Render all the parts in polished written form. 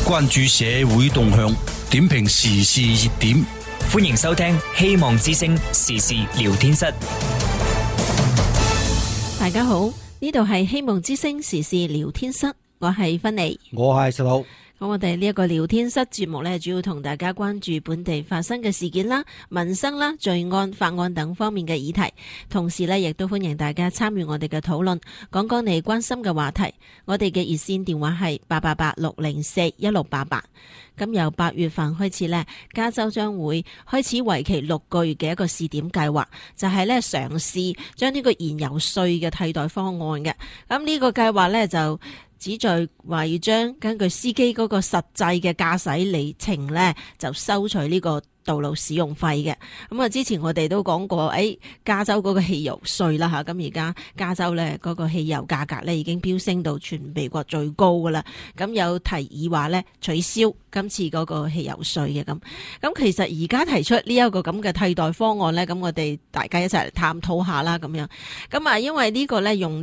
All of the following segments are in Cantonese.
關注社會動向，點評時事熱點。 歡迎收聽希望之聲時事聊天室。 大家好，呢度係希望之聲時事聊天室，我係芬妮， 我係石佬。 咁我哋呢一個聊天室節目呢，主要同大家關注本地發生嘅事件啦、民生啦、罪案、法案等方面嘅議題，同時呢，亦都歡迎大家參與我哋嘅討論，講講你關心嘅話題。我哋嘅熱線電話係888-604-1688。咁由8月份開始呢，加州將會開始為期6個月嘅一個試點計劃，就係呢嘗試將呢個燃油稅嘅替代方案嘅。咁呢個計劃呢，就旨在話要將根據司機嗰個實際嘅駕駛里程呢，就收取呢個道路使用費嘅。咁啊，之前我哋都講過，加州嗰個汽油稅啦吓，咁而家加州呢嗰個汽油價格呢已經飆升到全美國最高噶啦。咁有提議話呢取消今次嗰個汽油稅嘅咁。咁其實而家提出呢一個咁嘅替代方案呢，咁我哋大家一齊嚟探討下啦咁樣。咁啊，因為呢個呢用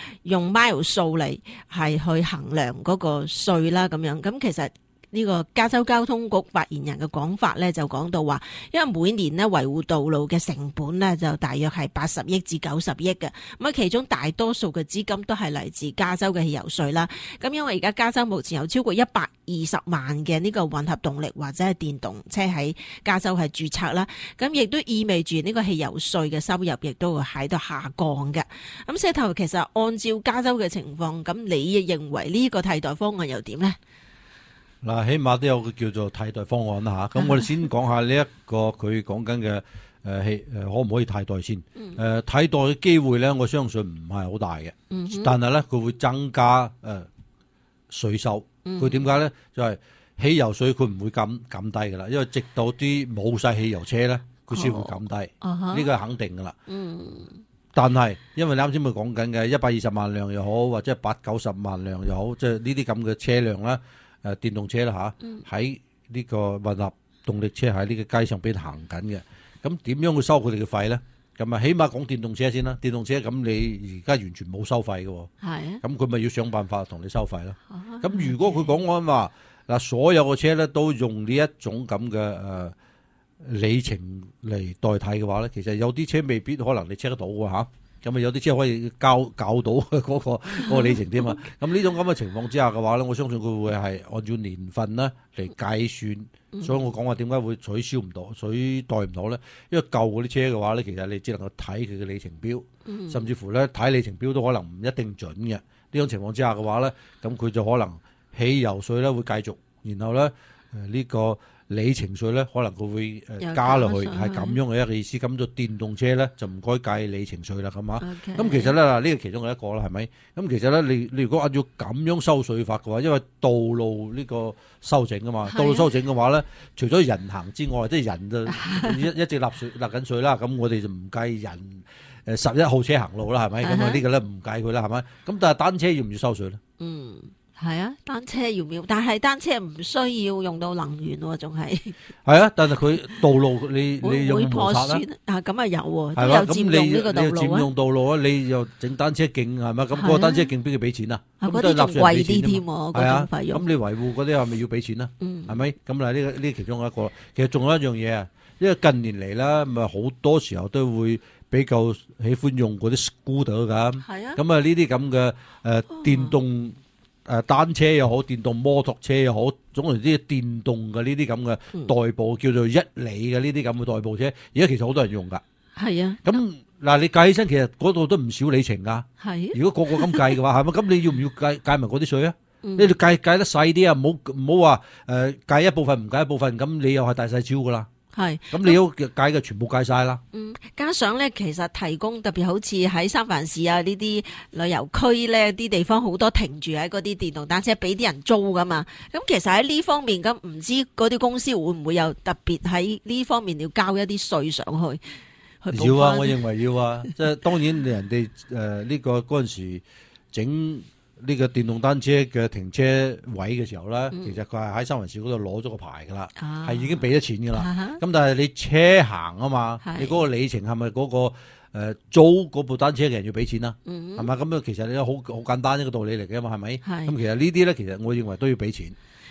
mile 數嚟係去衡量嗰個稅啦咁樣。咁其實呢個加州交通局發言人嘅講法呢，就講到話，因為每年呢維護道路嘅成本呢，就大約係80億至90億嘅，咁啊其中大多數嘅資金都係嚟自加州嘅汽油稅啦。咁因為而家加州目前有超過120萬嘅呢個混合動力或者係電動車喺加州係註冊啦，咁亦都意味住呢個汽油稅嘅收入亦都會喺度下降嘅。咁石頭，其實按照加州嘅情況，咁你認為呢個替代方案又點呢？ 嗱，起碼都有個叫做替代方案啦嚇。咁我哋先講下呢一個佢講緊嘅可唔可以替代先？替代嘅機會咧，我相信唔係好大嘅。但係咧，佢會增加稅收。佢點解咧？就係汽油稅佢唔會減低㗎啦，因為直到啲冇晒汽油車咧，佢先會減低。呢個係肯定㗎啦。但係因為你啱先咪講緊嘅120萬輛又好，或者80-90萬輛又好，即係呢啲咁嘅車輛啦。電動車啦嚇，喺呢個混合動力車喺呢個街上邊行緊嘅，咁點樣去收佢哋嘅費咧？咁啊，起碼講電動車先啦。電動車咁你而家完全冇收費嘅喎，係咁佢咪要想辦法同你收費咯。咁如果佢講緊話嗱，所有嘅車咧都用呢一種咁嘅里程嚟代替嘅話咧，其實有啲車未必可能你 check 得到嘅嚇。咁啊，有啲車可以校到嗰個里程添嘛。咁呢種咁嘅情況之下嘅話咧，我相信佢會係按照年份咧嚟計算。所以我講話點解會取消唔到、取代唔到咧？因為舊嗰啲車嘅話咧，其實你只能夠睇佢嘅里程表，甚至乎咧睇里程表都可能唔一定準嘅。呢種情況之下嘅話咧，咁佢就可能汽油稅咧會繼續，然後咧呢個里程稅咧可能佢會加落去，係咁樣嘅一個意思。咁就電動車咧就唔該計里程稅啦，咁啊。咁其實咧嗱，呢個其中係一個啦，係咪？咁其實咧，你如果按照咁樣收稅法嘅話，因為道路呢個修整啊嘛，道路修整嘅話咧，除咗人行之外，即係人就一直納緊稅啦。咁我哋就唔計人11號車行路啦，係咪？咁啊呢個咧唔計佢啦，係咪？咁但係單車要唔要收稅咧？ 係啊，單車要唔要？但係單車唔需要用到能源喎，仲係。係啊，但係佢道路你用摩擦啦。 咁啊有喎，都有佔用呢個道路啊。 你佔用道路啊，你又整單車徑係咪？咁嗰個單車徑邊個俾錢啊？ 嗰啲仲貴啲添喎，嗰種費用。 咁你維護嗰啲係咪要俾錢啊？係咪？咁嗱呢其中一個。其實仲有一樣嘢啊，因為近年嚟啦，咪好多時候都會比較喜歡用嗰啲 scooter 㗎。係啊。咁啊呢啲咁嘅電動。單車又好，電動摩托車又好，總之啲電動嘅呢啲咁嘅代步，叫做1里嘅呢啲咁嘅代步車，而家其實好多人用噶。係啊。咁嗱，你計起身，其實嗰度都唔少里程噶。係。如果個個咁計嘅話，係咪？咁你要唔要計埋嗰啲稅啊？你哋計得細啲啊，唔好話計一部分唔計一部分，咁你又係大細超噶啦。係，咁你要計嘅全部計晒啦。 加上咧，其實提供特別好似喺三藩市啊呢啲旅遊區咧，啲地方好多停住喺嗰啲電動單車俾啲人租噶嘛。咁其實喺呢方面，咁唔知嗰啲公司會唔會有特別喺呢方面要交一啲稅上去？ 要啊，我認為要啊。即係當然人哋呢個嗰陣時整呢個電動單車嘅停車位嘅時候咧，其實佢係喺三藩市嗰度攞咗個牌噶啦，係已經俾咗錢噶啦。咁但係你車行啊嘛，你嗰個里程係咪嗰個租嗰部單車嘅人要俾錢啊？係咪咁啊？其實你好簡單一個道理嚟嘅嘛，係咪？咁其實呢啲咧，其實我認為都要俾錢。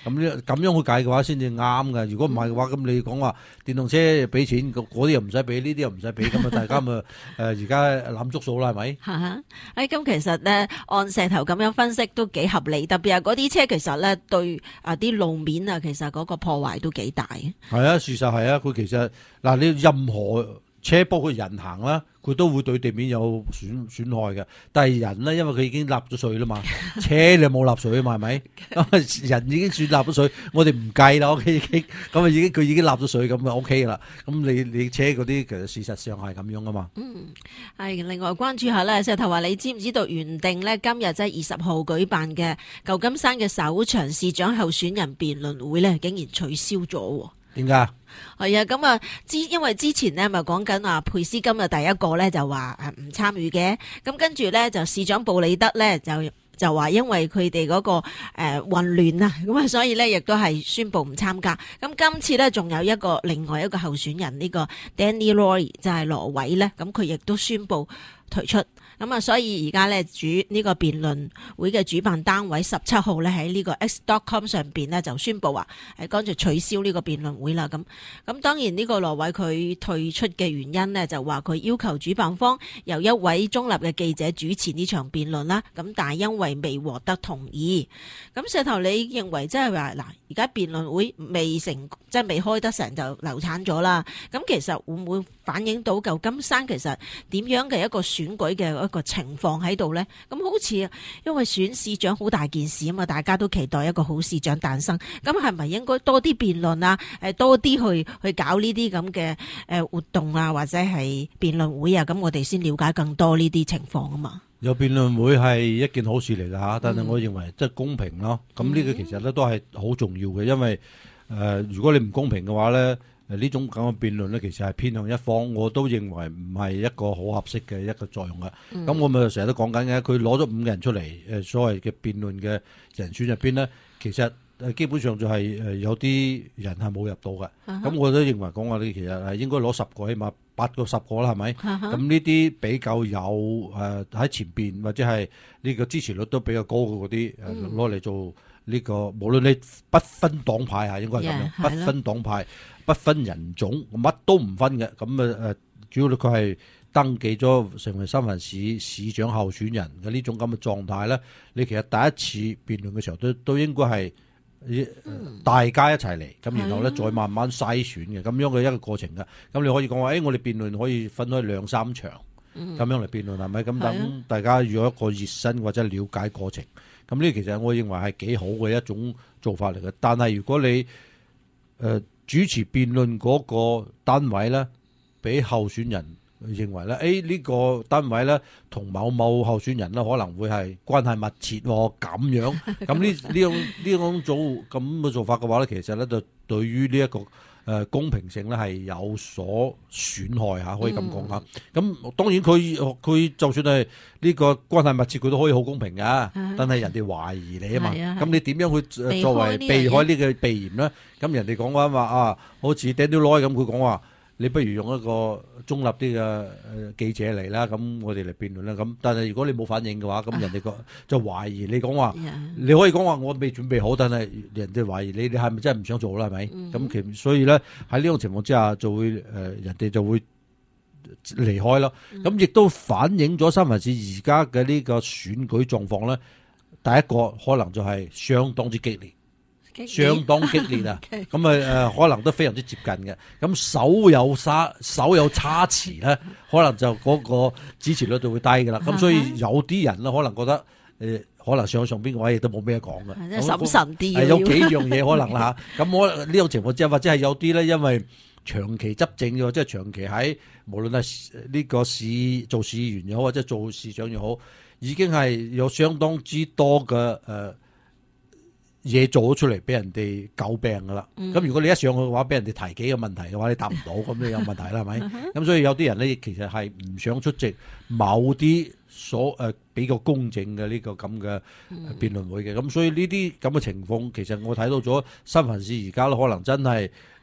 咁樣去計嘅話先至啱嘅。如果唔係嘅話，咁你講話電動車俾錢，嗰啲又唔使俾，呢啲又唔使俾，咁啊大家咪而家攬足數啦，係咪？ 咁其實咧按石頭咁樣分析都幾合理，特別係嗰啲車其實咧對啲路面啊，其實嗰個破壞都幾大。 係啊，事實係啊，佢其實嗱你任何車包括人行啦，佢都會對地面有損害嘅。但係人咧，因為佢已經納咗稅啦嘛，車你冇納稅啊嘛，係咪？人已經算納咗稅，我哋唔計啦，OK，已經咁啊，佢已經納咗稅，咁就 OK 啦。咁你車嗰啲其實事實上係咁樣噶嘛。 係另外關注下咧，石頭話你知唔知道原定咧今日即係20號舉辦嘅舊金山嘅首場市長候選人辯論會咧，竟然取消咗。 點解？ 係啊，咁啊，因為之前咧咪講緊話佩斯今日第一個咧就話唔參與嘅，咁跟住咧就市長布里德咧就話因為佢哋嗰個混亂啊，咁啊所以咧亦都係宣布唔參加。咁今次咧仲有另外一個候選人呢個 Danny Roy 就係羅偉咧，咁佢亦都宣布退出。咁啊，所以而家咧呢個辯論會嘅主辦單位17號咧喺呢個 X.com 上邊咧就宣布話乾脆取消呢個辯論會啦。咁當然呢個羅偉佢退出嘅原因呢，就話佢要求主辦方由一位中立嘅記者主持呢場辯論啦。咁但係因為未獲得同意，咁石頭你認為即係話嗱，而家辯論會未開得成就流產咗啦。咁其實會唔會反映到舊金山其實點樣嘅一個選舉嘅一個情況喺度呢？咁好似因為選市長好大件事啊嘛，大家都期待一個好市長誕生。咁係咪應該多啲辯論啊？多啲去搞呢啲咁嘅活動啊，或者係辯論會啊？咁我哋先了解更多呢啲情況啊嘛。 有辯論會係一件好事嚟㗎嚇，但係我認為即係公平咯。咁呢個其實咧都係好重要嘅，因為如果你唔公平嘅話咧，呢種咁嘅辯論咧，其實係偏向一方，我都認為唔係一個好合適嘅一個作用嘅。咁我咪成日都講緊嘅，佢攞咗5個人出嚟，所謂嘅辯論嘅人選入邊咧，其實基本上就係有啲人係冇入到嘅。咁我都認為講話你其實係應該攞10個，起碼8個10個啦，係咪？咁呢啲比較有喺前邊或者係呢個支持率都比較高嘅嗰啲攞嚟做呢個，無論你不分黨派嚇，應該係咁樣，不分黨派、不分人種，乜都唔分嘅。咁主要佢係登記咗成為三藩市市長候選人嘅呢種咁嘅狀態咧。你其實第一次辯論嘅時候都應該係大家一齊嚟，咁然後咧再慢慢篩選嘅咁樣嘅一個過程嘅。咁你可以講話，我哋辯論可以分開2-3場咁樣嚟辯論，係咪？咁等大家有一個熱身或者了解過程。咁呢其實我認為係幾好嘅一種做法嚟嘅。但係如果你主持辯論嗰個單位咧，俾候選人認為咧，呢個單位咧同某某候選人咧可能會係關係密切喎，咁樣咁呢種咁嘅做法嘅話咧，其實咧就對於呢一個公平性咧係有所損害嚇，可以咁講嚇。咁當然佢就算係呢個關係密切，佢都可以好公平㗎。但係人哋懷疑你啊嘛，咁你點樣去作為避開呢個避嫌咧？咁人哋講話好似 Daniel Roy 咁，佢講話你不如用一個中立啲嘅記者嚟啦，咁我哋嚟辯論啦。咁但係如果你冇反應嘅話，咁人哋就懷疑你講話，你可以講話我未準備好，但係人哋懷疑你係咪真係唔想做啦？係咪？咁所以咧喺呢種情況之下，就會人哋就會離開咯。咁亦都反映咗三藩市而家嘅呢個選舉狀況咧。第一個可能就係相當之激烈。相當激烈啊！咁可能都非常之接近嘅。咁手有差池咧，可能就嗰個支持率就會低㗎啦。咁所以有啲人咧可能覺得可能上邊個位亦都冇咩講嘅， 審慎啲。 有幾樣嘢可能啦嚇。咁我呢種情況之下，或者係有啲咧，因為長期執政嘅，即係長期喺無論係呢個做市議員又好，或者做市長又好，已經係有相當之多嘅嘢做咗出嚟俾人哋詬病噶啦。咁如果你一上去嘅話，俾人哋提幾個問題嘅話，你答唔到，咁你有問題啦，係咪？咁所以有啲人咧，其實係唔想出席某啲比較公正嘅呢個咁嘅辯論會嘅。咁所以呢啲咁嘅情況，其實我睇到咗三藩市而家可能真係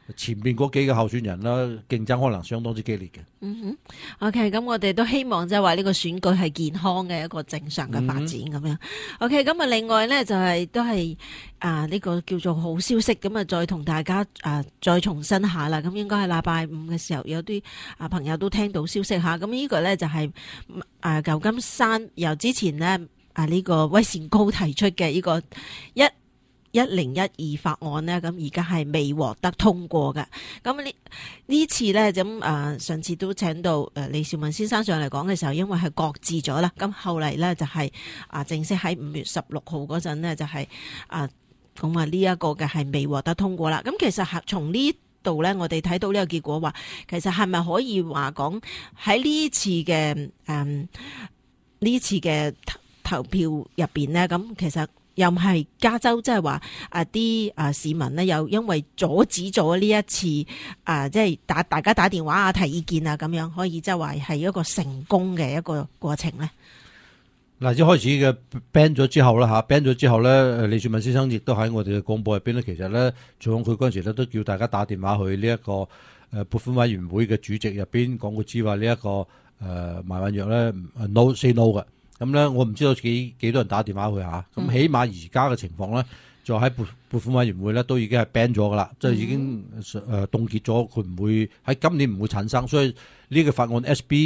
前面嗰幾個候選人啦，競爭可能相當之激烈嘅。 OK， 咁我哋都希望即係話呢個選舉係健康嘅一個正常嘅發展咁樣。OK， 咁啊另外咧就係都係呢個叫做好消息，咁啊再同大家再重申下啦。咁應該係禮拜五嘅時候有啲朋友都聽到消息吓。咁呢個咧就係舊金山由之前呢呢個威善高提出嘅呢個1012法案呢，咁而家係未獲得通過嘅。咁呢次呢，咁上次都請到李兆文先生上嚟講嘅時候，因為係擱置咗啦。咁後嚟呢，就係正式喺5月16號嗰陣呢，就係講話呢一個嘅係未獲得通過啦。咁其實從呢度呢，我哋睇到呢個結果話，其實係咪可以話講喺呢次嘅投票入邊呢？咁其實又唔係加州，即係話啲市民呢，又因為阻止咗呢一次即係大家打電話提意見咁樣，可以即係話係一個成功嘅一個過程呢。 嗱，一開始嘅 ban 咗之後啦，ban 咗之後咧，李兆文先生亦都喺我哋嘅廣播入邊咧，其實咧，仲有佢嗰陣時咧都叫大家打電話去呢一個撥款委員會嘅主席入邊講佢知話呢一個埋運藥咧 no say no 嘅。咁咧，我唔知道幾多人打電話去嚇。咁起碼而家嘅情況咧，就喺撥款委員會咧都已經係 ban 咗噶啦，即係已經凍結咗，佢唔會喺今年唔會產生。所以呢個法案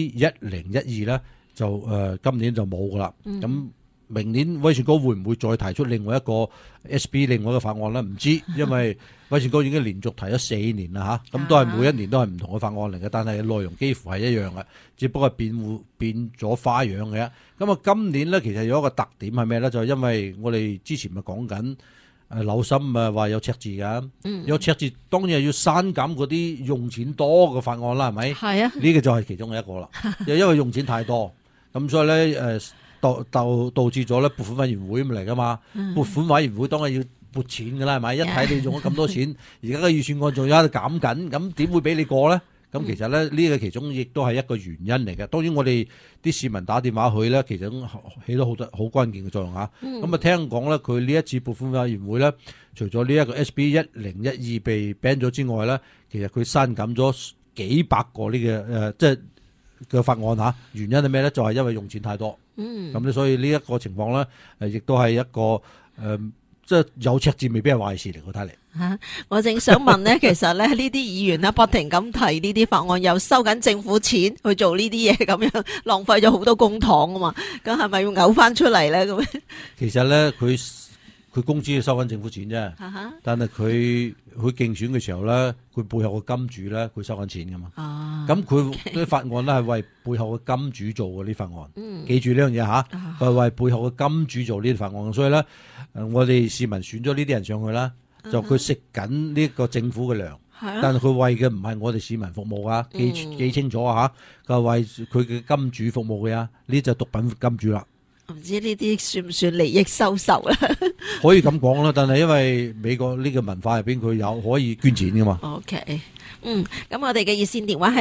SB1012咧就今年就冇噶啦。咁明年威善高會唔會再提出另外一個 SB 另外一個法案咧？唔知，因為威善高已經連續提咗4年啦嚇，咁都係每一年都係唔同嘅法案嚟嘅，但係內容幾乎係一樣嘅，只不過係變咗花樣嘅。咁啊，今年咧其實有一個特點係咩咧？就係因為我哋之前咪講緊紐森話有赤字㗎，有赤字當然係要刪減嗰啲用錢多嘅法案啦，係咪？係啊，呢個就係其中一個啦，因為用錢太多，咁所以咧導致咗咧撥款委員會咁嚟噶嘛，撥款委員會當然要撥錢噶啦，係咪？一睇你用咗咁多錢，而家嘅預算案仲有喺度減緊，咁點會俾你過咧？咁其實咧呢個其中亦都係一個原因嚟嘅。當然我哋啲市民打電話去咧，其實起到好關鍵嘅作用嚇。咁啊聽講咧，佢呢一次撥款委員會咧，除咗呢一個 SB1012被 ban 咗之外咧，其實佢刪減咗幾百個呢個即係嘅法案嚇。原因係咩咧？就係因為用錢太多。咁咧，所以呢一個情況咧，亦都係一個即係有赤字未必係壞事嚟，我睇嚟。 我正想問咧，其實咧呢啲議員不停咁提呢啲法案，又收緊政府錢去做呢啲嘢，咁樣浪費咗好多公帑啊嘛，咁係咪要嘔翻出嚟咧？咁其實咧，佢公司要收緊政府錢啫，但係佢競選嘅時候咧，佢背後嘅金主咧，佢收緊錢噶嘛。咁佢啲法案咧係為背後嘅金主做嘅呢法案，記住呢樣嘢嚇，佢係為背後嘅金主做呢啲法案。所以咧，我哋市民選咗呢啲人上去啦，就佢食緊呢個政府嘅糧，但係佢為嘅唔係我哋市民服務啊，記清楚啊嚇，佢係為佢嘅金主服務嘅啊，呢就毒品金主啦。 唔知呢啲算唔算利益收受咧？ 可以咁講啦，但係因為美國呢個文化入邊，佢有可以捐錢噶嘛。 OK，咁我哋嘅熱線電話係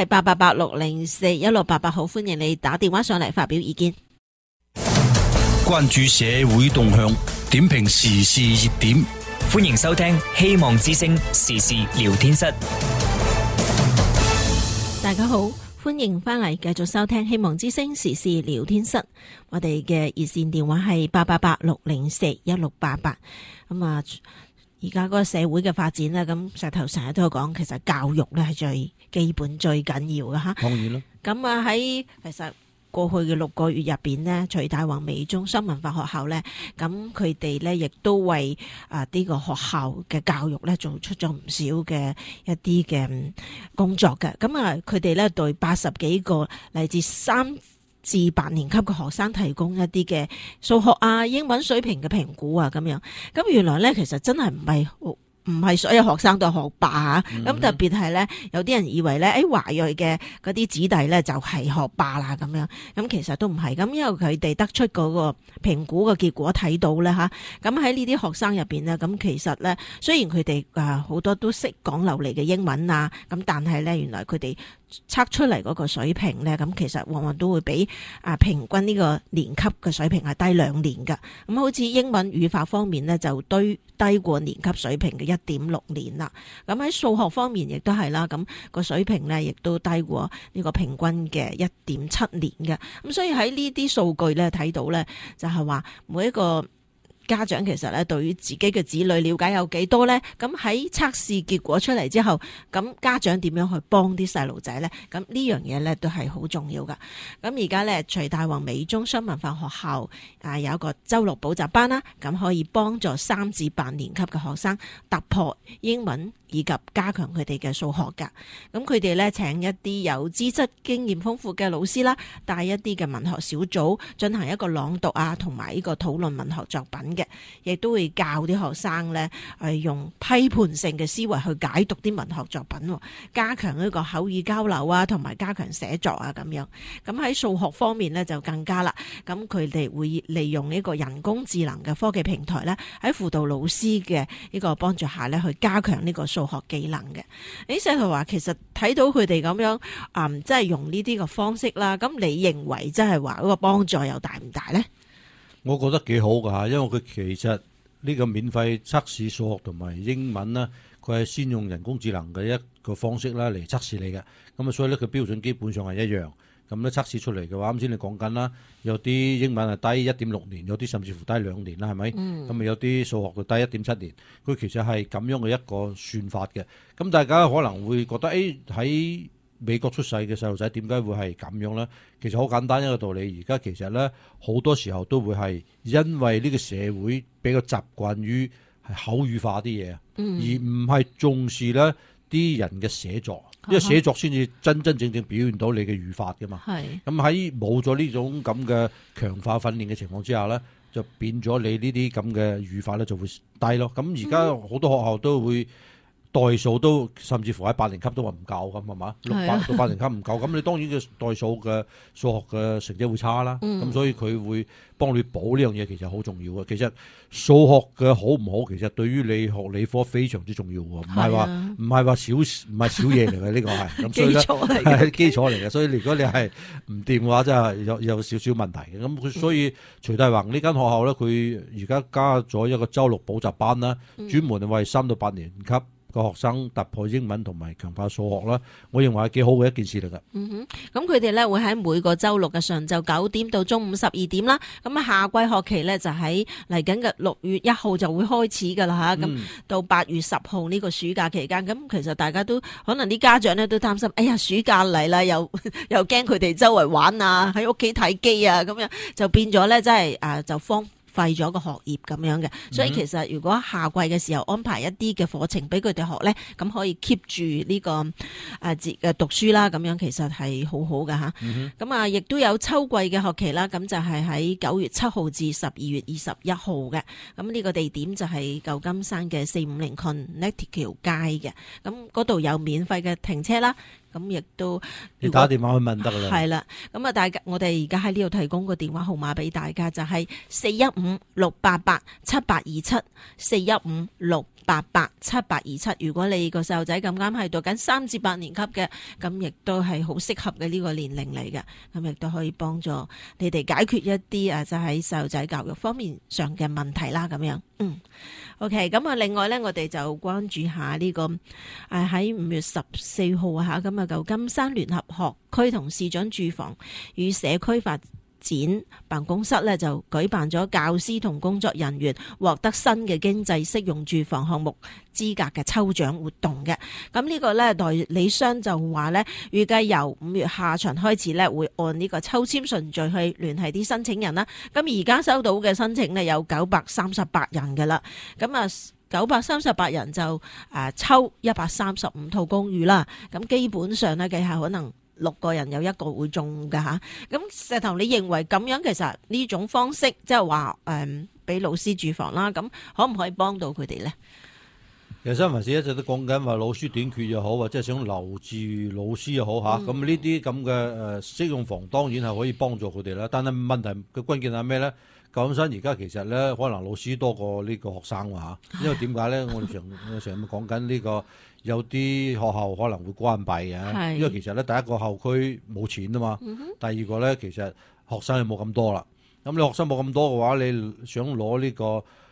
888-604-1688，好歡迎你打電話上嚟發表意見。 關注社會動向，點評時事熱點， 歡迎收聽希望之聲時事聊天室。 大家好。歡迎翻嚟繼續收聽希望之聲時事聊天室，我哋嘅熱線電話係888-604-1688。咁啊，而家嗰個社會嘅發展咧，咁石頭成日都有講，其實教育咧係最基本、最緊要嘅吓。 當然啦。咁啊喺其實過去嘅6個月入邊呢，徐大華美中心文化學校呢，咁佢哋呢亦都為呢個學校嘅教育呢做出咗唔少嘅一啲嘅工作嘅。咁啊，佢哋呢對80幾個嚟自3至8年級嘅學生提供一啲嘅數學啊、英文水平嘅評估啊，咁樣。咁原來呢，其實真係唔係所有學生都係學霸嚇，咁特別係咧，有啲人以為咧，華裔嘅嗰啲子弟咧就係學霸啦咁樣，咁其實都唔係咁，因為佢哋得出嗰個評估嘅結果睇到咧嚇，咁喺呢啲學生入邊咧，咁其實咧雖然佢哋好多都識講流利嘅英文啊，咁但係咧原來佢哋測出嚟嗰個水平咧，咁其實往往都會比平均呢個年級嘅水平係低2年㗎，咁好似英文語法方面咧就低過年級水平嘅 1.6年啦。咁喺數學方面亦都係啦，咁個水平呢亦都低過呢個平均嘅1.7年嘅。咁所以喺呢啲數據呢睇到呢，就係話每一個家長其實咧對於自己嘅子女了解有幾多呢？咁喺測試結果出嚟之後，咁家長點樣去幫啲細路仔呢？咁呢樣嘢呢都係好重要噶。咁而家呢，徐大華美中雙文化學校有一個周六補習班啦，咁可以幫助3至8年級嘅學生突破英文以及加強佢哋嘅數學噶。咁佢哋呢，請一啲有資質經驗豐富嘅老師啦，帶一啲嘅文學小組進行一個朗讀啊，同埋呢個討論文學作品嘅，亦都會教啲學生呢，用批判性嘅思維去解讀啲文學作品，加強呢個口語交流啊，同埋加強寫作啊咁樣。咁喺數學方面呢，就更加啦，咁佢哋會利用呢個人工智能嘅科技平台呢，喺輔導老師嘅呢個幫助下呢，去加強呢個數學技能嘅。石頭話其實睇到佢哋咁樣即係用呢啲嘅方式啦，咁你認為即係話嗰個幫助又大唔大呢？ 我覺得幾好噶嚇，因為佢其實呢個免費測試數學同埋英文呢，佢係先用人工智能嘅一個方式啦嚟測試你嘅，咁啊所以呢，佢標準基本上係一樣。咁咧測試出嚟嘅話，啱先你講緊啦，有啲英文係低1.6年，有啲甚至乎低2年啦，係咪？咁有啲數學就低1.7年，佢其實係咁樣嘅一個算法嘅。咁大家可能會覺得，喺美國出世嘅細路仔點解會係咁樣咧？其實好簡單一個道理，而家其實咧好多時候都會係因為呢個社會比較習慣於係口語化啲嘢，而唔係重視咧啲人嘅寫作。因為寫作先至真真正正表現到你嘅語法㗎嘛。咁喺冇咗呢種咁嘅強化訓練嘅情況之下咧，就變咗你呢啲咁嘅語法咧就會低咯。咁而家好多學校都會代數都甚至乎喺8年級都話唔夠咁係嘛？6到8年級唔夠，咁你當然嘅代數嘅數學嘅成績會差啦。咁所以佢會幫你補呢樣嘢，其實好重要嘅。其實數學嘅好唔好，其實對於你學理科非常之重要喎。唔係話小嘢嚟嘅，呢個係咁，所以咧係基礎嚟嘅。所以如果你係唔掂嘅話，真係有少少問題嘅。咁佢所以徐大華呢間學校咧，佢而家加咗一個周六補習班啦，專門係為3到8年級個學生突破英文同埋強化數學啦，我認為係幾好嘅一件事嚟噶。 咁佢哋咧會喺每個周六嘅上晝9點到中午12點啦。咁夏季學期咧就喺嚟緊嘅6月1號就會開始噶啦吓。咁到8月10號呢個暑假期間，咁其實大家都可能啲家長咧都擔心，哎呀暑假嚟啦，又驚佢哋周圍玩啊，喺屋企睇機啊，咁樣就變咗咧，真係就廢咗個學業咁樣嘅，所以其實如果夏季嘅時候安排一啲嘅課程俾佢哋學咧，咁可以 keep 住呢個嘅讀書啦，咁樣其實係好好㗎吓。咁亦都有秋季嘅學期啦，咁就係喺9月7號至12月21號嘅。咁呢個地點就係舊金山嘅450 Connecticut 街嘅，咁嗰度有免費嘅停車啦。咁亦都你打電話去問得啦。 係啦，咁我哋而家喺呢度提供個電話號碼俾大家，就係415-688-7827，415-688-7827。如果你個細路仔咁啱係讀緊3至8年級嘅，咁亦都係好適合嘅呢個年齡嚟嘅，咁亦都可以幫助你哋解決一啲就喺細路仔教育方面上嘅問題啦，咁樣。OK， 咁另外咧，我哋就關注下呢個喺5月14號嚇，咁舊金山聯合學區同市長住房與社區發展辦公室咧就舉辦咗教師同工作人員獲得新嘅經濟適用住房項目資格嘅抽獎活動嘅。咁呢個咧代理商就話咧，預計由5月下旬開始咧會按呢個抽籤順序去聯繫啲申請人啦。咁而家收到嘅申請咧有938人㗎啦。咁938人就抽135套公寓啦。咁基本上咧計下可能6個人有1個會中㗎吓。咁石頭，你認為咁樣其實呢種方式即係話俾老師住房啦，咁可唔可以幫到佢哋咧？ 其實新聞社一直都講緊話老師短缺又好，或者係想留住老師又好吓。咁呢啲咁嘅適用房當然係可以幫助佢哋啦。但係問題嘅關鍵係咩咧？舊金山而家其實咧可能老師多過呢個學生喎吓。因為點解咧？我哋成日講緊呢個有啲學校可能會關閉嘅，因為其實咧第一個校區冇錢啊嘛，第二個咧其實學生又冇咁多啦。咁你學生冇咁多嘅話，你想攞呢個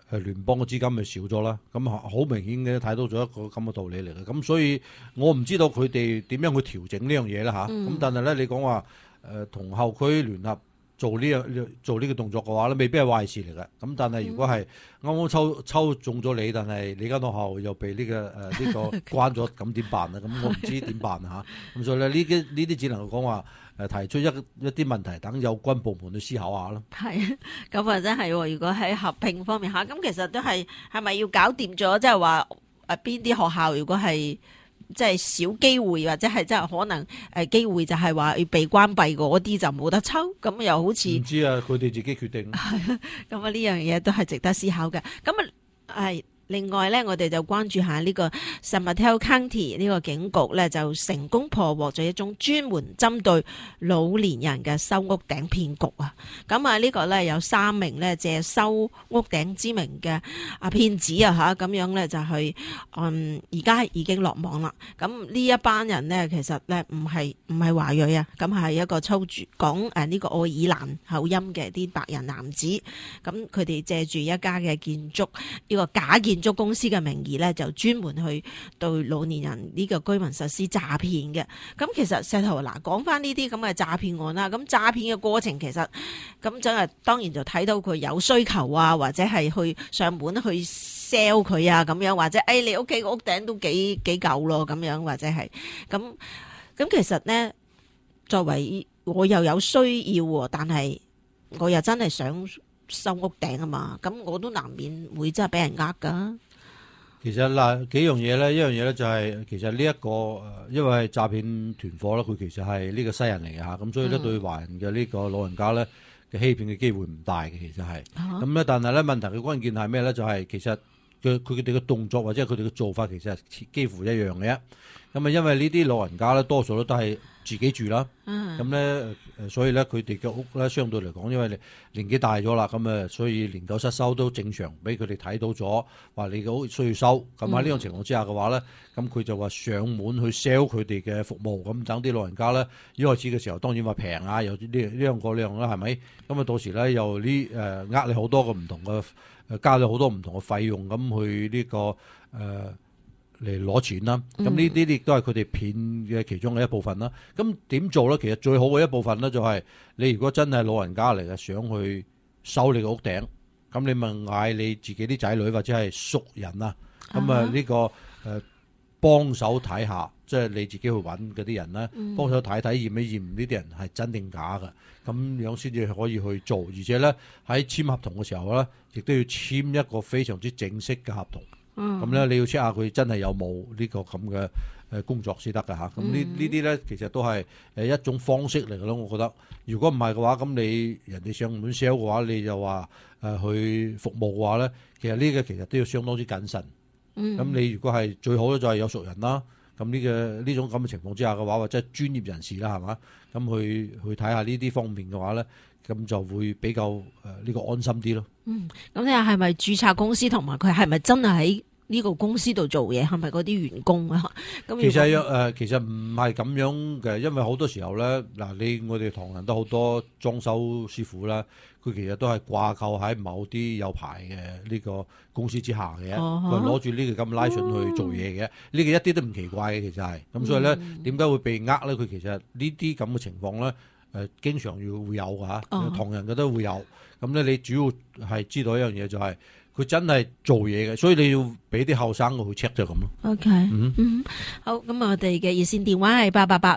聯邦嘅資金咪少咗啦，咁好明顯嘅睇到咗一個咁嘅道理嚟嘅。咁所以我唔知道佢哋點樣去調整呢樣嘢啦嚇。咁但係咧，你講話同後區聯合做呢個動作嘅話咧，未必係壞事嚟嘅。咁但係如果係啱啱抽中咗你，但係你間學校又被呢個關咗，咁點辦啊？咁我唔知點辦啊嚇。咁所以咧，呢啲只能夠講話提出一啲問題，等有關部門去思考下咯。 係，咁啊真係，如果喺合併方面嚇，咁其實都係咪要搞掂咗？即係話邊啲學校如果係即係少機會，或者係真係可能機會就係話要被關閉嗰啲就冇得抽，咁又好似唔知啊，佢哋自己決定。 咁啊呢樣嘢都係值得思考嘅。咁啊係。另外咧，我哋就關注下呢個 San Mateo County 呢個警局咧，就成功破獲咗一宗專門針對老年人嘅收屋頂騙局啊！咁啊，呢個咧有3名咧借收屋頂之名嘅騙子啊嚇，咁樣咧就去而家已經落網啦。咁呢一班人呢，其實咧唔係華裔啊，咁係一個操住講呢個愛爾蘭口音嘅啲白人男子。咁佢哋借住一家嘅建築建築公司嘅名義咧，就專門去對老年人呢個居民實施詐騙嘅。咁其實石頭嗱，講翻呢啲咁嘅詐騙案啦，咁詐騙嘅過程其實咁真係當然就睇到佢有需求啊，或者係去上門去 sell 佢啊咁樣，或者你屋企個屋頂都幾舊咯咁樣，或者係咁其實呢，作為我又有需要，但係我又真係想收屋頂啊嘛，咁我都難免會真係俾人呃噶。 其實嗱幾樣嘢咧，一樣嘢咧就係其實呢一個因為詐騙團伙咧，佢其實係呢個西人嚟嘅嚇，咁所以咧對華人嘅呢個老人家咧嘅欺騙嘅機會唔大嘅，其實係咁咧。但係咧問題嘅關鍵係咩咧？就係其實佢哋嘅動作或者係佢哋嘅做法其實係幾乎一樣嘅。咁啊，因為呢啲老人家咧多數都係自己住啦，咁咧所以咧佢哋嘅屋咧相對嚟講，因為年紀大咗啦，咁啊所以年久失修都正常，俾佢哋睇到咗話你嘅屋需要收。咁喺呢種情況之下嘅話咧，咁佢就話上門去 sell 佢哋嘅服務，咁等啲老人家咧一開始嘅時候當然話平啊，又呢樣嗰樣啦，係咪？咁啊到時咧又呃你好多個唔同嘅加咗好多唔同嘅費用，咁去呢個嚟攞錢啦，咁呢啲亦都係佢哋騙嘅其中嘅一部分啦。咁點做咧？其實最好嘅一部分咧，就係你如果真係老人家嚟嘅，想去收你個屋頂，咁你咪嗌你自己啲仔女或者係熟人啊，咁啊呢個幫手睇下，即係你自己去揾嗰啲人咧，幫手睇驗一驗呢啲人係真定假嘅，咁樣先至可以去做。而且咧喺簽合同嘅時候咧，亦都要簽一個非常之正式嘅合同。咁咧你要 check 下佢真係有冇呢個咁嘅工作先得㗎嚇。咁呢啲咧其實都係一種方式嚟嘅咯。我覺得如果唔係嘅話，咁你人哋上門 sell 嘅話，你就話去服務嘅話咧，其實呢個其實都要相當之謹慎。咁你如果係最好咧，就係有熟人啦。咁呢種咁嘅情況之下嘅話，或者係專業人士啦，係嘛？咁去睇下呢啲方面嘅話咧，咁就會比較呢個安心啲咯。 咁你係咪註冊公司，同埋佢係咪真係喺呢個公司度做嘢？係咪嗰啲員工啊？咁其實唔係咁樣嘅，因為好多時候咧，我哋唐人都好多裝修師傅啦，佢其實都係掛扣喺某啲有牌嘅呢個公司之下嘅，佢攞住呢個咁拉信去做嘢嘅，呢個一啲都唔奇怪嘅，其實係咁，所以咧點解會被呃咧？佢其實呢啲咁嘅情況咧，經常會有㗎嚇，唐人嘅都會有。咁咧，你主要係知道一樣嘢就係佢真係做嘢嘅，所以你要俾啲後生嘅去 check 就咁咯。 OK，好，咁我哋嘅熱線電話係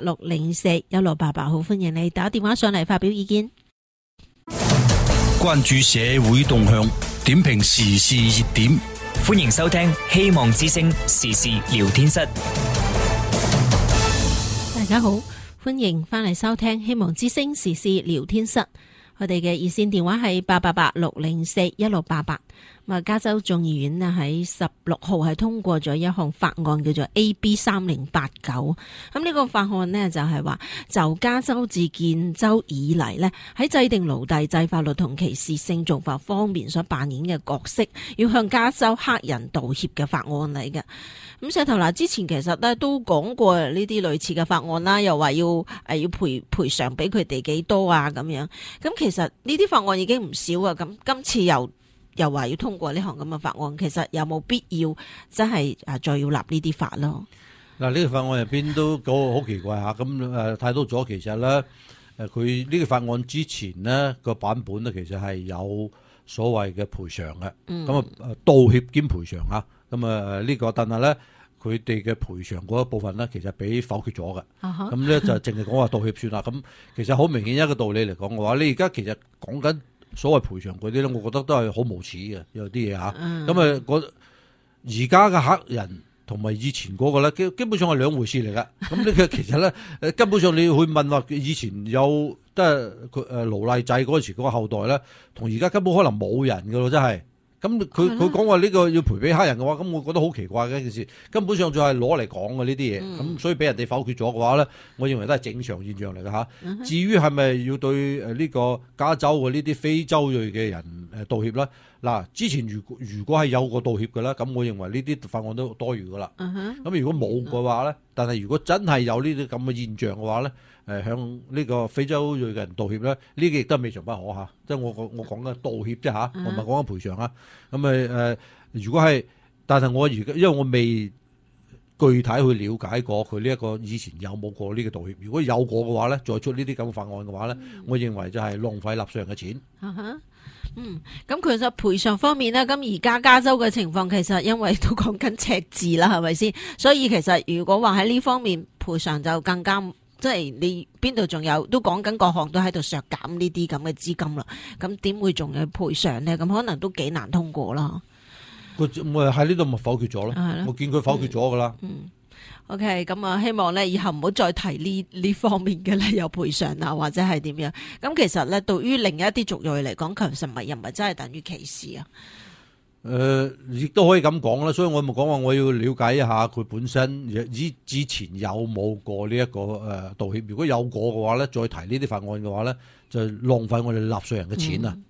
888-604-1688，好歡迎你打電話上嚟發表意見。 關注社會動向，點評時事熱點， 歡迎收聽希望之聲時事聊天室。 大家好，歡迎翻嚟收聽希望之聲時事聊天室。我哋嘅熱線電話係888-604-1688。加州眾議院呢喺16號係通過咗一項法案，叫做 AB3089。咁呢個法案呢，就係話就加州自建州以嚟呢，喺制定奴隸制法律同歧視性做法方面所扮演嘅角色，要向加州黑人道歉嘅法案嚟嘅。咁石頭嗱，之前其實咧都講過呢啲類似嘅法案啦，又話要賠償俾佢哋幾多啊咁樣。咁其實呢啲法案已經唔少啊，咁今次又又話要通過呢項咁嘅法案，其實有冇必要真係再要立呢啲法咯？ 嗱，呢個法案入邊都好奇怪嚇，咁睇到咗其實咧佢呢個法案之前呢個版本咧，其實係有所謂嘅賠償嘅，咁道歉兼賠償嚇，咁呢個，但係咧佢哋嘅賠償嗰一部分咧，其實俾否決咗嘅，咁咧就淨係講話道歉算啦。咁其實好明顯一個道理嚟講嘅話，你而家其實講緊所謂賠償嗰啲咧，我覺得都係好無恥嘅，有啲嘢嚇。咁而家嘅客人同埋以前嗰個咧，基本上係兩回事嚟㗎。咁呢個其實咧，根本上你會問話，以前有即係勞麗仔嗰陣時嗰個後代咧，同而家根本可能冇人㗎咯，真係。咁佢講話呢個要賠俾黑人嘅話，咁我覺得好奇怪嘅一件事，根本上就係攞嚟講嘅呢啲嘢。咁所以俾人哋否決咗嘅話咧，我認為都係正常現象嚟嘅嚇。至於係咪要對呢個加州嘅呢啲非洲裔嘅人道歉咧？嗱，之前如果係有個道歉嘅咧，咁我認為呢啲法案都多餘噶啦。咁如果冇嘅話咧，但係如果真係有呢啲咁嘅現象嘅話咧，向呢個非洲裔嘅人道歉咧，呢個亦都係未嘗不可嚇。即係我講緊道歉啫嚇，我唔係講緊賠償啊。咁如果係，但係我而家因為我未具體去了解過佢呢一個以前有冇過呢個道歉，如果有過嘅話咧，再出呢啲咁嘅法案嘅話咧，我認為就係浪費納稅人嘅錢。 咁其實賠償方面咧，咁而家加州嘅情況其實因為都講緊赤字啦，係咪先？所以其實如果話喺呢方面賠償就更加，即係你邊度仲有都講緊各項都喺度削減呢啲咁嘅資金啦，咁點會仲有賠償呢？咁可能都幾難通過啦。 佢咪喺呢度咪否決咗咯？我見佢否決咗噶啦。 OK， 咁希望咧以後唔好再提呢方面嘅咧，有賠償啊，或者係點樣？咁其實咧，對於另一啲族裔嚟講，其實又唔係真係等於歧視啊。 亦都可以咁講啦，所以我咪講話我要了解一下佢本身之前有冇過呢一個道歉。如果有過嘅話咧，再提呢啲法案嘅話咧，就浪費我哋納稅人嘅錢啊。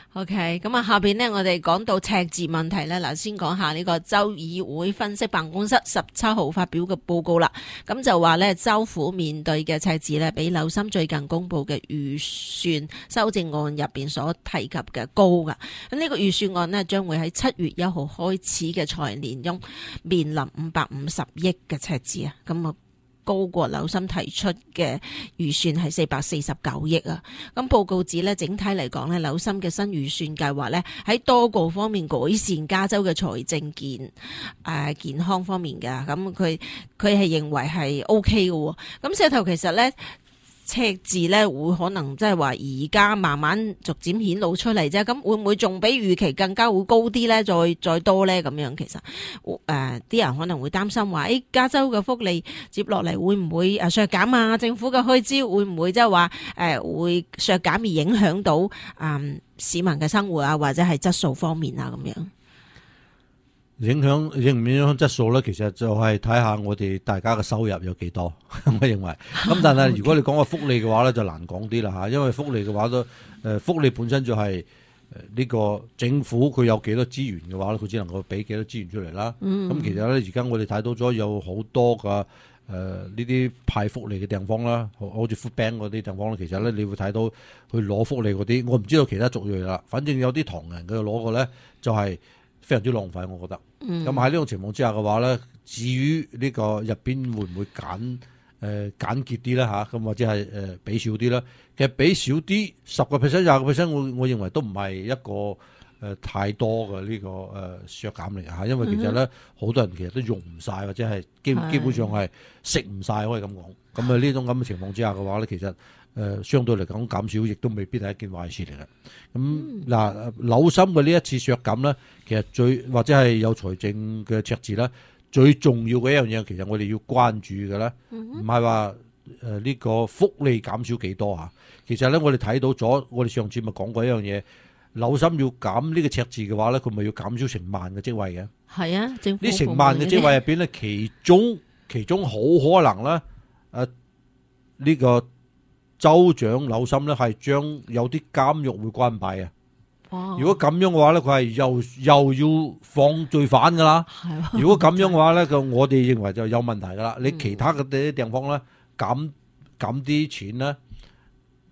OK， 咁下邊呢，我哋講到赤字問題呢，嗱，先講下呢個州議會分析辦公室17號發表嘅報告啦。咁就話呢，州府面對嘅赤字呢，比紐森最近公布嘅預算修正案入邊所提及嘅高噶。咁呢個預算案呢，將會喺7月1號開始嘅財年中面臨550億嘅赤字啊。咁高過紐森提出嘅預算係449億啊！咁報告指咧，整體嚟講咧，紐森嘅新預算計劃咧，喺多個方面改善加州嘅財政健康方面嘅，咁佢係認為係 OK 嘅。咁石頭其實咧，赤字咧會可能即係話而家慢慢逐漸顯露出嚟啫，咁會唔會仲比預期更加會高啲咧？再多咧咁樣，其實啲人可能會擔心話，加州嘅福利接落嚟會唔會削減啊？政府嘅開支會唔會即係話會削減而影響到市民嘅生活啊，或者係質素方面啊咁樣？ 影唔影響質素咧？其實就係睇下我哋大家嘅收入有幾多，我認為。咁但係如果你講個福利嘅話咧，就難講啲啦嚇，因為福利嘅話都福利本身就係呢個政府佢有幾多資源嘅話咧，佢只能夠俾幾多資源出嚟啦。咁其實咧，而家我哋睇到咗有好多嘅呢啲派福利嘅地方啦，好似 Food Bank 嗰啲地方咧，其實咧你會睇到去攞福利嗰啲，我唔知道其他族裔啦，反正有啲唐人佢攞過咧就係非常之浪費，我覺得。咁喺呢種情況之下嘅話咧，至於呢個入邊會唔會簡潔啲咧嚇，咁或者係俾少啲咧？其實俾少啲10%、20%，我認為都唔係一個太多嘅呢個削減嚟嚇，因為其實咧好多人其實都用唔晒，或者係基本上係食唔晒，可以咁講。咁呢種咁嘅情況之下嘅話咧，其實相對嚟講減少，亦都未必係一件壞事嚟嘅。咁嗱，紐森嘅呢一次削減咧，其實或者係有財政嘅赤字咧，最重要嘅一樣嘢，其實我哋要關注嘅咧，唔係話呢個福利減少幾多嚇。其實咧，我哋睇到咗，我哋上次咪講過一樣嘢，紐森要減呢個赤字嘅話咧，佢咪要減少成萬嘅職位嘅。係啊，政府呢成萬嘅職位入邊咧，其中好可能咧，呢個州長紐森咧係將有啲監獄會關閉啊！如果咁樣嘅話咧，佢係又要放罪犯噶啦。如果咁樣嘅話咧，我哋認為就有問題噶啦。你其他嘅啲地方咧減啲錢咧，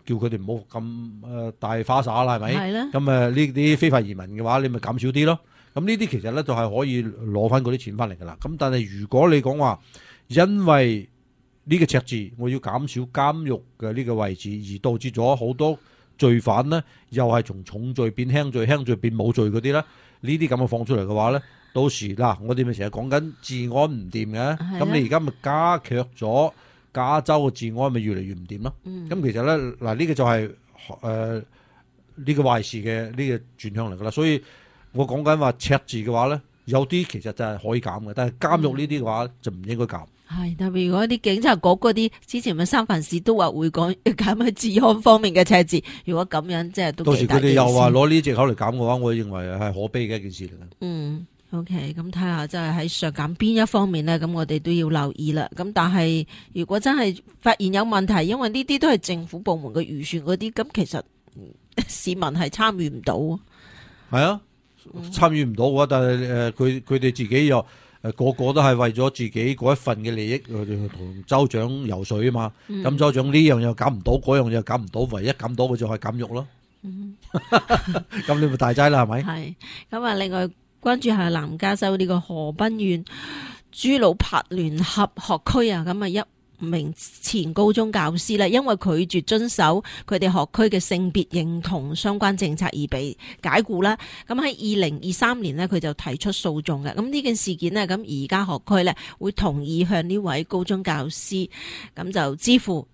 叫佢哋唔好咁大花灑啦，係咪？ 係啦。 咁呢啲非法移民嘅話，你咪減少啲咯。咁呢啲其實咧就係可以攞翻嗰啲錢翻嚟噶啦。咁但係如果你講話因為呢個赤字，我要減少監獄嘅呢個位置，而導致咗好多罪犯呢，又係從重罪變輕罪，輕罪變冇罪嗰啲咧，呢啲咁嘅放出嚟嘅話咧，到時嗱，我哋咪成日講緊治安唔掂嘅，咁你而家咪加劇咗加州嘅治安咪越嚟越唔掂咯。咁其實咧嗱，呢個就係呢個壞事嘅呢個轉向嚟噶啦。所以我講緊話赤字嘅話咧，有啲其實就係可以減嘅，但係監獄呢啲嘅話就唔應該減。 係特別如果啲警察局嗰啲，之前咪三藩市都話會講減去治安方面嘅赤字。如果咁樣即係都到時佢哋又話攞呢啲藉口嚟減嘅話，我認為係可悲嘅一件事嚟嘅。 OK， 咁睇下即係喺削減邊一方面呢，咁我哋都要留意啦。咁但係如果真係發現有問題，因為呢啲都係政府部門嘅預算嗰啲，咁其實市民係參與唔到。 係啊，參與唔到嘅話，但係佢哋自己又個個都係為咗自己嗰一份嘅利益，同州長游說啊嘛。咁州長呢樣又減唔到，嗰樣又減唔到，唯一減到嘅就係減肉咯。咁你咪大劑啦，係咪？係。 咁啊，另外關注下南加州呢個河濱縣朱魯柏聯合學區啊，咁啊一名前高中教師咧，因為拒絕遵守佢哋學區嘅性別認同相關政策而被解僱啦。咁喺2023年呢，佢就提出訴訟嘅。咁呢件事件呢，咁而家學區呢會同意向呢位高中教師咁就支付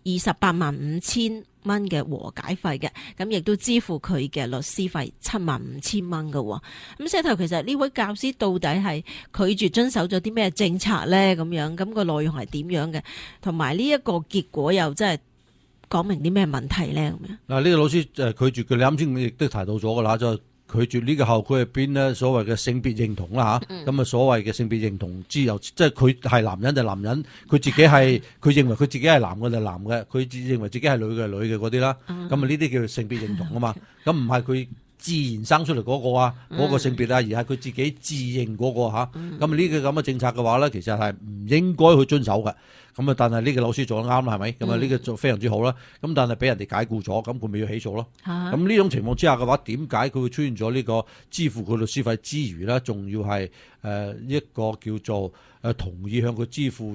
285000蚊嘅和解費嘅，咁亦都支付佢嘅律師費75000蚊嘅。咁石頭，其實呢位教師到底係拒絕遵守咗啲咩政策咧？咁樣咁個內容係點樣嘅？同埋呢一個結果又真係講明啲咩問題咧？咁樣嗱，呢個老師拒絕佢，你啱先亦都提到咗噶啦，就拒絕呢個校區入邊咧所謂嘅性別認同啦嚇，咁啊所謂嘅性別認同之由，即係佢係男人就男人，佢自己係佢認為佢自己係男嘅就男嘅，佢認為自己係女嘅係女嘅嗰啲啦，咁啊呢啲叫性別認同啊嘛，咁唔係佢自然生出嚟嗰個啊，嗰個性別啊，而係佢自己自認嗰個嚇，咁啊呢個咁嘅政策嘅話咧，其實係唔應該去遵守嘅。咁啊，但係呢個老師做得啱啦，係咪？咁啊，呢個做非常之好啦。咁但係俾人哋解僱咗，咁佢咪要起訴咯。咁呢種情況之下嘅話，點解佢會出現咗呢個支付佢律師費之餘咧，仲要係一個叫做同意向佢支付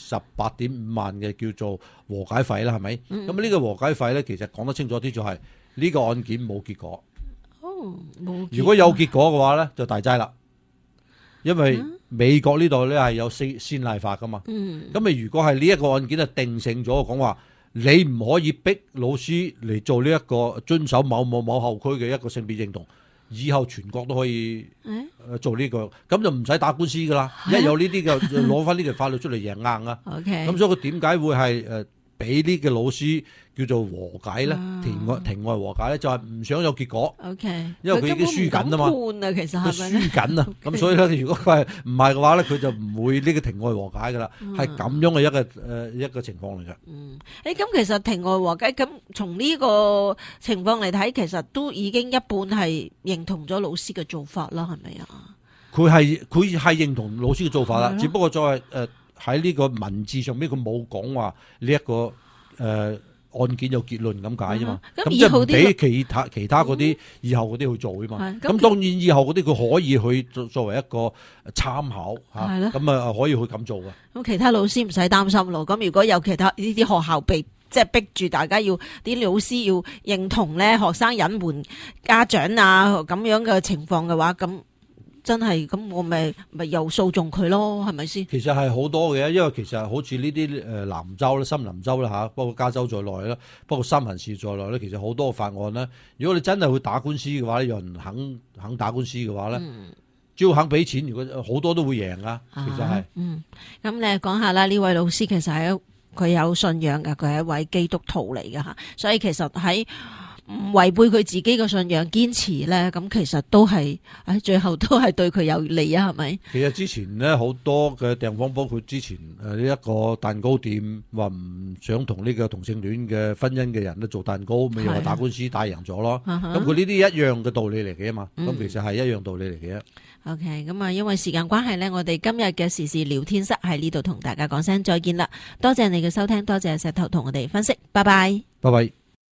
28.5萬嘅叫做和解費啦，係咪？咁呢個和解費咧，其實講得清楚啲就係呢個案件冇結果。冇。如果有結果嘅話咧，就大劑啦。因為美國呢度咧係有先例法噶嘛，咁你如果係呢一個案件係定性咗，講話你唔可以逼老師嚟做呢一個遵守某校區嘅一個性別認同，以後全國都可以做呢個，咁就唔使打官司噶啦，一有呢啲嘅攞翻呢條法律出嚟贏硬啊，咁所以佢點解會係俾呢個老師叫做和解咧？庭外和解咧，就係唔想有結果。因為佢已經輸緊啊嘛。其實佢輸緊啊，咁所以咧，如果佢係唔係嘅話咧，佢就唔會呢個庭外和解噶啦，係咁樣嘅一個情況嚟嘅。 咁其實庭外和解，咁從呢個情況嚟睇，其實都已經一半係認同咗老師嘅做法啦，係咪啊？佢係認同老師嘅做法啦，只不過再係喺呢個文字上邊，佢冇講話呢一個案件有結論咁解啫嘛。咁即係唔俾其他嗰啲以後嗰啲去做啊嘛。咁當然以後嗰啲佢可以去作為一個參考嚇，咁啊可以去咁做嘅。 咁其他老師唔使擔心咯。咁如果有其他呢啲學校即係逼住大家要啲老師要認同咧，學生隱瞞家長啊咁樣嘅情況嘅話，咁真係咁，我咪又訴訟佢咯，係咪先？ 其實係好多嘅，因為其實好似呢啲南州啦、森林州啦嚇，包括加州在內啦，包括三藩市在內咧，其實好多法案咧。如果你真係會打官司嘅話，有人肯打官司嘅話咧，只要肯俾錢，如果好多都會贏啊。其實係。 咁你講下啦，呢位老師其實係佢有信仰嘅，佢係一位基督徒嚟嘅嚇，所以其實喺唔違背佢自己嘅信仰堅持咧，咁其實都係最後都係對佢有利啊，係咪？其實之前咧好多嘅地方，包括之前呢一個蛋糕店話唔想同呢個同性戀嘅婚姻嘅人咧做蛋糕，咪又話打官司打贏咗咯。咁佢呢啲一樣嘅道理嚟嘅嘛，咁其實係一樣道理嚟嘅。 OK， 咁因為時間關係咧，我哋今日嘅時事聊天室喺呢度同大家講聲再見啦。多謝你嘅收聽，多謝石頭同我哋分析，拜拜。 拜拜。